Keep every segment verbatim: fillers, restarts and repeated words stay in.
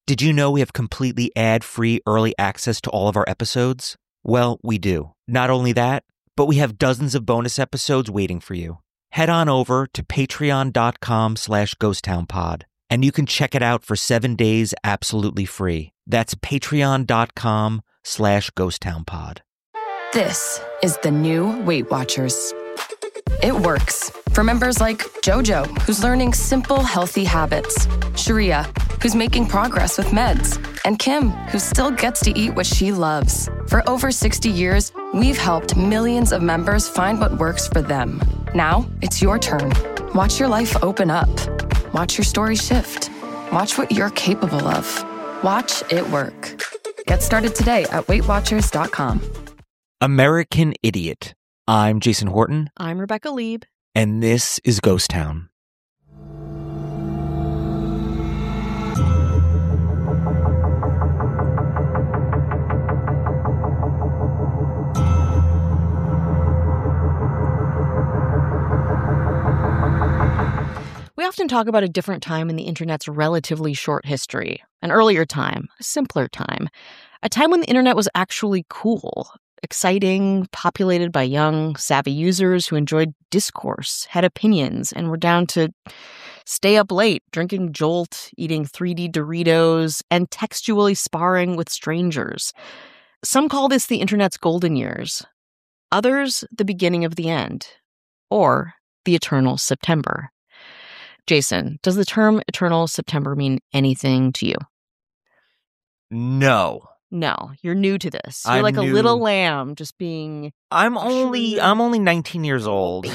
Did you know we have completely ad-free early access to all of our episodes? Well, we do. Not only that, but we have dozens of bonus episodes waiting for you. Head on over to patreon.com slash ghosttownpod, and you can check it out for seven days absolutely free. That's patreon.com slash ghosttownpod. This is the new Weight Watchers. It works. For members like JoJo, who's learning simple, healthy habits, Sharia, who's making progress with meds, and Kim, who still gets to eat what she loves. For over sixty years, we've helped millions of members find what works for them. Now, it's your turn. Watch your life open up. Watch your story shift. Watch what you're capable of. Watch it work. Get started today at weight watchers dot com. American Idiot. I'm Jason Horton. I'm Rebecca Lieb. And this is Ghost Town. We often talk about a different time in the internet's relatively short history, an earlier time, a simpler time, a time when the internet was actually cool, exciting, populated by young, savvy users who enjoyed discourse, had opinions, and were down to stay up late, drinking Jolt, eating three D Doritos, and textually sparring with strangers. Some call this the internet's golden years. Others, the beginning of the end. Or the eternal September. Jason, does the term eternal September mean anything to you? No. No, you're new to this. You're I'm like a new. little lamb just being... I'm only I'm only nineteen years old.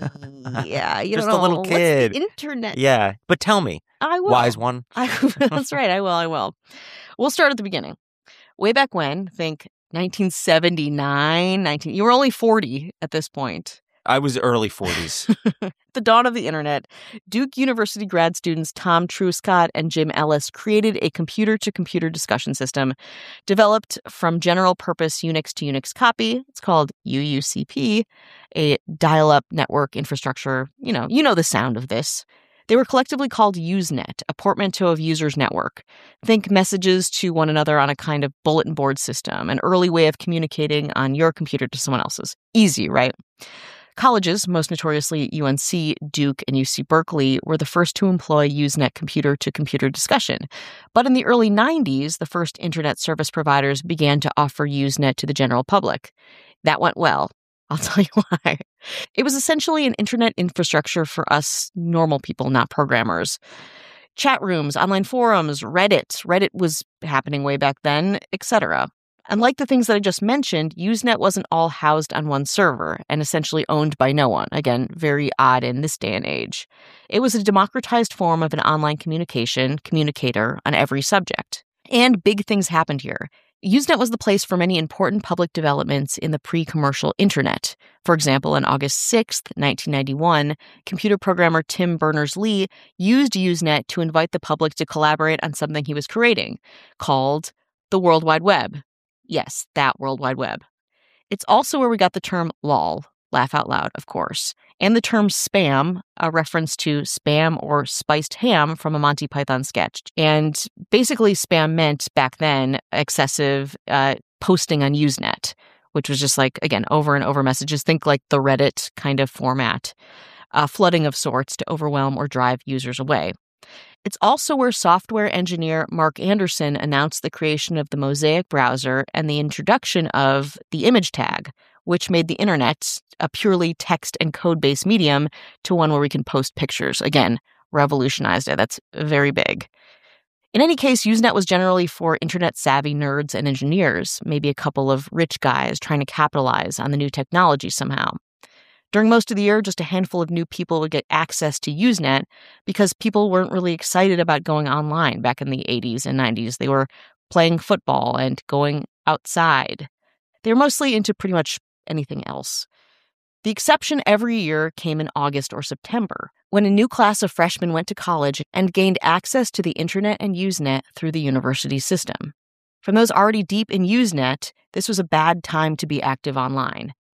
Yeah, you Just don't a little know. kid. What's the internet? Yeah, but tell me, I will. wise one. I, that's right, I will, I will. We'll start at the beginning. Way back when, think nineteen seventy-nine, nineteen you were only forty at this point. I was early forties. The dawn of the internet, Duke University grad students Tom Truscott and Jim Ellis created a computer-to-computer discussion system developed from general-purpose Unix to Unix copy. It's called U U C P, a dial-up network infrastructure. You know, you know the sound of this. They were collectively called Usenet, a portmanteau of users' network. Think messages to one another on a kind of bulletin board system, an early way of communicating on your computer to someone else's. Easy, right? Colleges, most notoriously U N C, Duke, and U C Berkeley, were the first to employ Usenet computer-to-computer discussion. But in the early nineties, the first internet service providers began to offer Usenet to the general public. That went well. I'll tell you why. It was essentially an internet infrastructure for us normal people, not programmers. Chat rooms, online forums, Reddit. Reddit was happening way back then, et cetera. And like the things that I just mentioned, Usenet wasn't all housed on one server and essentially owned by no one. Again, very odd in this day and age. It was a democratized form of an online communication, communicator on every subject. And big things happened here. Usenet was the place for many important public developments in the pre-commercial internet. For example, on August sixth, nineteen ninety-one, computer programmer Tim Berners-Lee used Usenet to invite the public to collaborate on something he was creating, called the World Wide Web. Yes, that World Wide Web. It's also where we got the term lol, laugh out loud, of course, and the term spam, a reference to spam or spiced ham from a Monty Python sketch. And basically spam meant back then excessive uh, posting on Usenet, which was just like, again, over and over messages. Think like the Reddit kind of format, a flooding of sorts to overwhelm or drive users away. It's also where software engineer Mark Anderson announced the creation of the Mosaic browser and the introduction of the image tag, which made the internet a purely text and code-based medium to one where we can post pictures. Again, revolutionized it. That's very big. In any case, Usenet was generally for internet-savvy nerds and engineers, maybe a couple of rich guys trying to capitalize on the new technology somehow. During most of the year, just a handful of new people would get access to Usenet because people weren't really excited about going online back in the eighties and nineties. They were playing football and going outside. They were mostly into pretty much anything else. The exception every year came in August or September, when a new class of freshmen went to college and gained access to the internet and Usenet through the university system. From those already deep in Usenet, this was a bad time to be active online.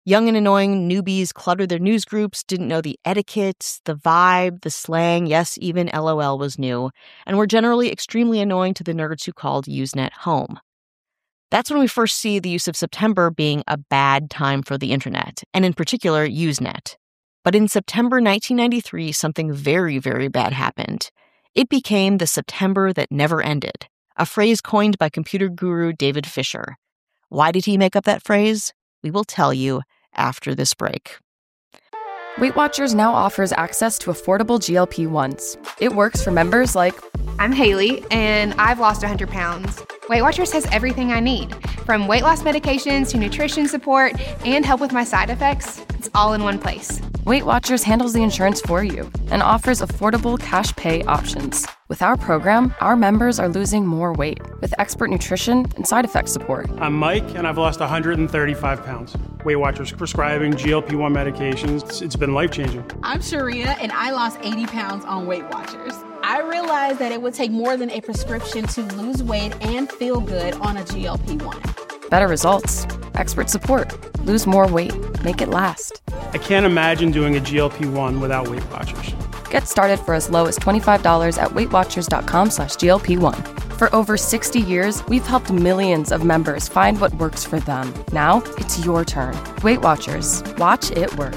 Young and annoying newbies cluttered their news groups, didn't know the etiquette, the vibe, the slang, yes, even LOL was new, and were generally extremely annoying to the nerds who called Usenet home. That's when we first see the use of September being a bad time for the internet, and in particular, Usenet. But in September nineteen ninety-three, something very, very bad happened. It became the September that never ended, a phrase coined by computer guru David Fisher. Why did he make up that phrase? We will tell you after this break. Weight Watchers now offers access to affordable G L P ones. It works for members like... I'm Haley, and I've lost one hundred pounds. Weight Watchers has everything I need, from weight loss medications to nutrition support and help with my side effects. It's all in one place. Weight Watchers handles the insurance for you and offers affordable cash pay options. With our program, our members are losing more weight with expert nutrition and side effect support. I'm Mike, and I've lost one hundred thirty-five pounds. Weight Watchers prescribing G L P one medications. It's been life-changing. I'm Sharia, and I lost eighty pounds on Weight Watchers. I realized that it would take more than a prescription to lose weight and feel good on a G L P one. Better results, expert support, lose more weight, make it last. I can't imagine doing a G L P one without Weight Watchers. Get started for as low as twenty-five dollars at weightwatchers.com slash GLP1. For over sixty years, we've helped millions of members find what works for them. Now, it's your turn. Weight Watchers. Watch it work.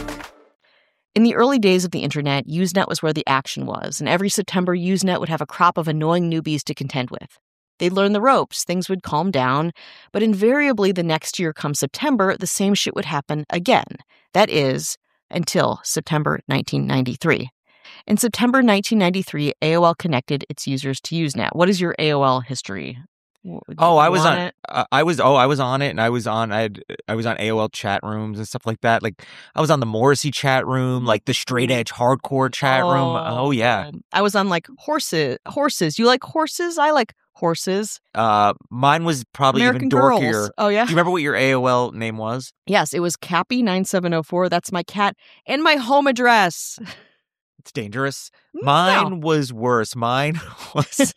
In the early days of the internet, Usenet was where the action was, and every September, Usenet would have a crop of annoying newbies to contend with. They'd learn the ropes, things would calm down, but invariably the next year come September, the same shit would happen again. That is, until September nineteen ninety-three. In September nineteen ninety-three, A O L connected its users to Usenet. What is your A O L history? Oh, I was on, on it. Uh, I was. Oh, I was on it, and I was on. I had. I was on A O L chat rooms and stuff like that. Like I was on the Morrissey chat room, like the straight edge hardcore chat oh, room. Oh yeah. I was on like horses. Horses. You like horses? I like horses. Uh, mine was probably American even dorkier. Girls. Oh yeah. Do you remember what your A O L name was? Yes, it was Cappy nine seven oh four. That's my cat and my home address. It's dangerous. Mine no. was worse. Mine was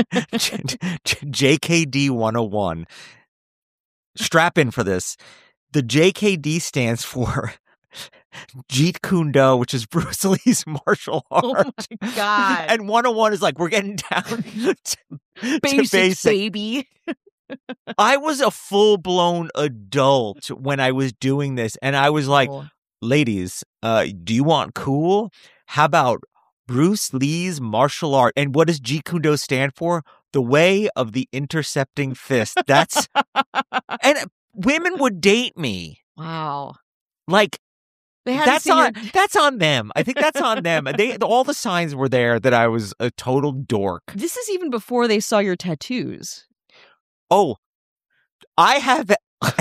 J K D one oh one. Strap in for this. The J K D stands for Jeet Kune Do, which is Bruce Lee's martial art. Oh my God. And one oh one is like, we're getting down to basic, to basic. baby. I was a full-blown adult when I was doing this, and I was like, cool. Ladies, uh, do you want cool? How about Bruce Lee's martial art? And what does Jeet Kune Do stand for? The way of the intercepting fist. That's and women would date me. Wow. Like they that's on your... that's on them. I think that's on them. They all the signs were there that I was a total dork. This is even before they saw your tattoos. Oh, I have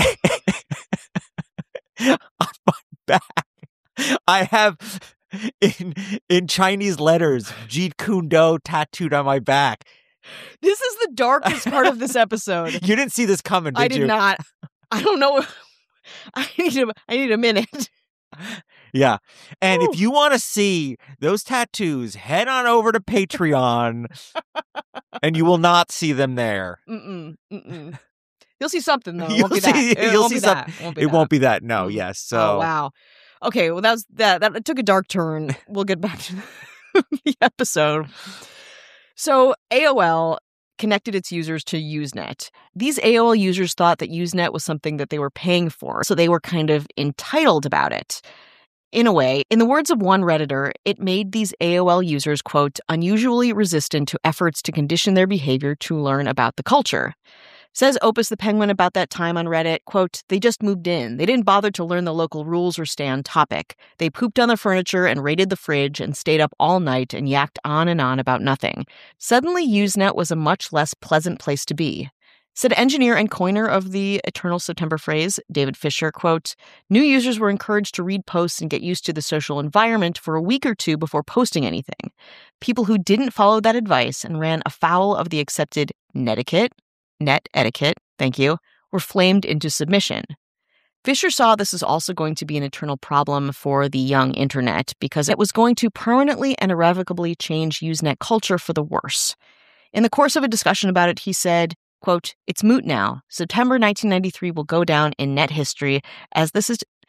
on my back. I have in in Chinese letters, Jeet Kune Do tattooed on my back. This is the darkest part of this episode. You didn't see this coming, did you? I did you? not. I don't know. I need a, I need a minute. Yeah. And Ooh. If you want to see those tattoos, head on over to Patreon and you will not see them there. Mm-mm, mm-mm. You'll see something, though. It You'll won't be see, that. It you'll won't see be something. that. It won't be it that. won't be that. No, yes. So. Oh, wow. Okay, well, that was that. That took a dark turn. We'll get back to the episode. So, A O L connected its users to Usenet. These A O L users thought that Usenet was something that they were paying for, so they were kind of entitled about it. In a way, in the words of one Redditor, it made these A O L users, quote, unusually resistant to efforts to condition their behavior to learn about the culture. Says Opus the Penguin about that time on Reddit, quote, they just moved in. They didn't bother to learn the local rules or stay on topic. They pooped on the furniture and raided the fridge and stayed up all night and yacked on and on about nothing. Suddenly, Usenet was a much less pleasant place to be. Said engineer and coiner of the Eternal September phrase, David Fisher, quote, new users were encouraged to read posts and get used to the social environment for a week or two before posting anything. People who didn't follow that advice and ran afoul of the accepted netiquette, net etiquette, thank you, were flamed into submission. Fisher saw this as also going to be an eternal problem for the young internet because it was going to permanently and irrevocably change Usenet culture for the worse. In the course of a discussion about it, he said, quote, it's moot now. September nineteen ninety-three will go down in net history as this is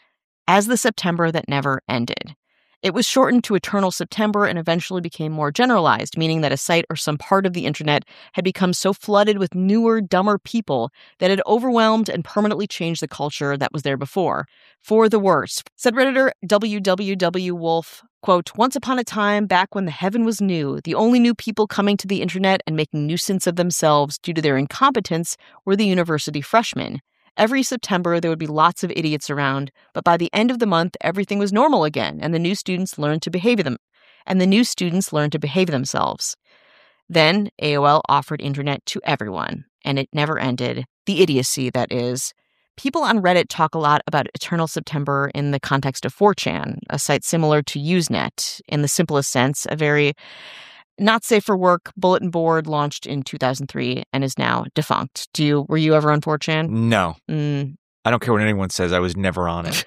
as the September that never ended. It was shortened to Eternal September and eventually became more generalized, meaning that a site or some part of the internet had become so flooded with newer, dumber people that it overwhelmed and permanently changed the culture that was there before. For the worse. Said Redditor W W W Wolf, quote, once upon a time, back when the heaven was new, the only new people coming to the internet and making nuisance of themselves due to their incompetence were the university freshmen. Every September, there would be lots of idiots around, but by the end of the month, everything was normal again, and the new students learned to behave them, and the new students learned to behave themselves. Then A O L offered internet to everyone, and it never ended. The idiocy, that is. People on Reddit talk a lot about Eternal September in the context of four chan, a site similar to Usenet, in the simplest sense, a very not safe for work bulletin board launched in two thousand three and is now defunct. Do you, were you ever on four chan? No. Mm. I don't care what anyone says. I was never on it.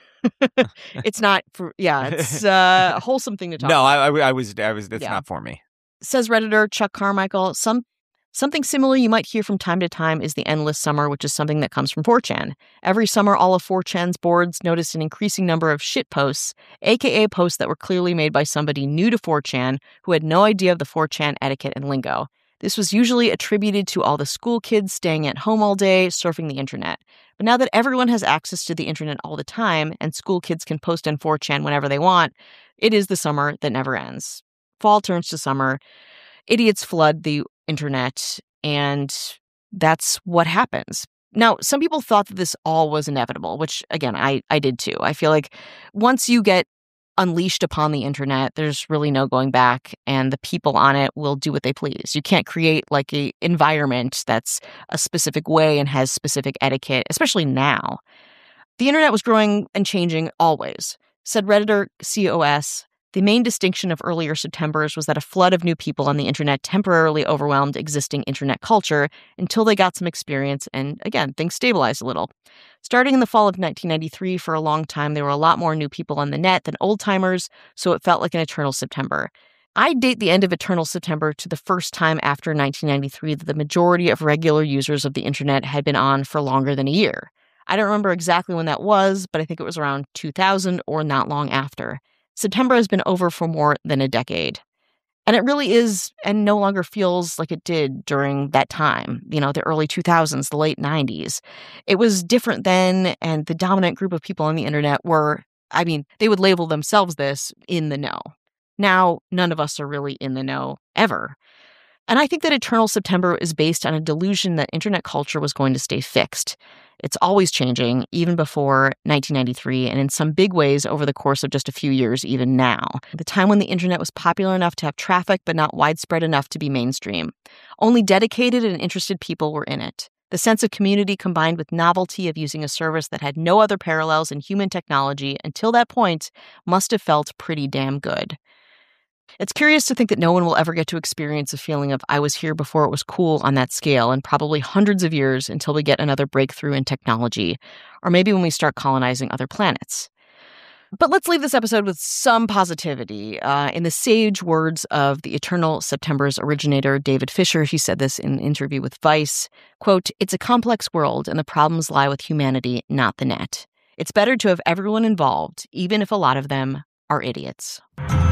It's not for, yeah, it's uh, a wholesome thing to talk no, about. No, I, I was, I was, that's yeah. not for me. Says Redditor Chuck Carmichael, some Something similar you might hear from time to time is the endless summer, which is something that comes from four chan. Every summer, all of four chan's boards noticed an increasing number of shit posts, aka posts that were clearly made by somebody new to four chan who had no idea of the four chan etiquette and lingo. This was usually attributed to all the school kids staying at home all day, surfing the internet. But now that everyone has access to the internet all the time, and school kids can post on four chan whenever they want, it is the summer that never ends. Fall turns to summer. Idiots flood the internet, and that's what happens. Now, some people thought that this all was inevitable, which, again, I, I did too. I feel like once you get unleashed upon the internet, there's really no going back, and the people on it will do what they please. You can't create like a environment that's a specific way and has specific etiquette, especially now. The internet was growing and changing always. Said Redditor C O S, the main distinction of earlier Septembers was that a flood of new people on the internet temporarily overwhelmed existing internet culture until they got some experience and, again, things stabilized a little. Starting in the fall of nineteen ninety-three, for a long time, there were a lot more new people on the net than old-timers, so it felt like an Eternal September. I date the end of Eternal September to the first time after nineteen ninety-three that the majority of regular users of the internet had been on for longer than a year. I don't remember exactly when that was, but I think it was around two thousand or not long after. September has been over for more than a decade. And it really is and no longer feels like it did during that time, you know, the early two thousands, the late nineties. It was different then, and the dominant group of people on the internet were, I mean, they would label themselves this, in the know. Now, none of us are really in the know, ever. And I think that Eternal September is based on a delusion that internet culture was going to stay fixed. It's always changing, even before nineteen ninety-three, and in some big ways over the course of just a few years, even now. The time when the internet was popular enough to have traffic, but not widespread enough to be mainstream. Only dedicated and interested people were in it. The sense of community combined with novelty of using a service that had no other parallels in human technology until that point must have felt pretty damn good. It's curious to think that no one will ever get to experience a feeling of I was here before it was cool on that scale, and probably hundreds of years until we get another breakthrough in technology, or maybe when we start colonizing other planets. But let's leave this episode with some positivity. Uh, in the sage words of the Eternal September's originator, David Fisher, he said this in an interview with Vice, quote, "It's a complex world, and the problems lie with humanity, not the net. It's better to have everyone involved, even if a lot of them are idiots."